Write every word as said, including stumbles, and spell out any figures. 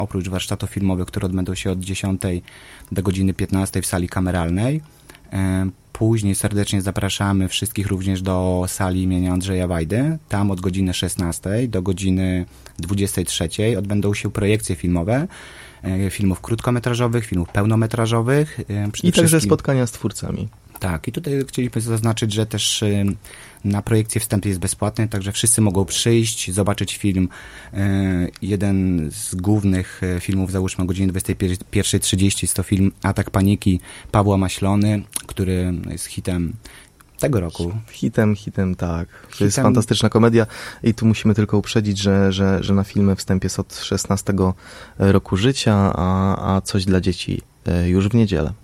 oprócz warsztatów filmowych, które odbędą się od dziesiątej do godziny piętnastej w sali kameralnej. Później serdecznie zapraszamy wszystkich również do sali imienia Andrzeja Wajdy. Tam od godziny szesnastej do godziny dwudziestej trzeciej odbędą się projekcje filmowe, filmów krótkometrażowych, filmów pełnometrażowych. I także spotkania z twórcami. Tak, i tutaj chcieliśmy zaznaczyć, że też na projekcję wstęp jest bezpłatny, także wszyscy mogą przyjść, zobaczyć film. Jeden z głównych filmów, załóżmy o godzinie dwudziestej pierwszej trzydzieści, jest to film Atak Paniki Pawła Maślony, który jest hitem tego roku. Hitem, hitem, tak. To hitem. Jest fantastyczna komedia i tu musimy tylko uprzedzić, że, że, że na filmy wstęp jest od szesnastego roku życia, a, a coś dla dzieci już w niedzielę.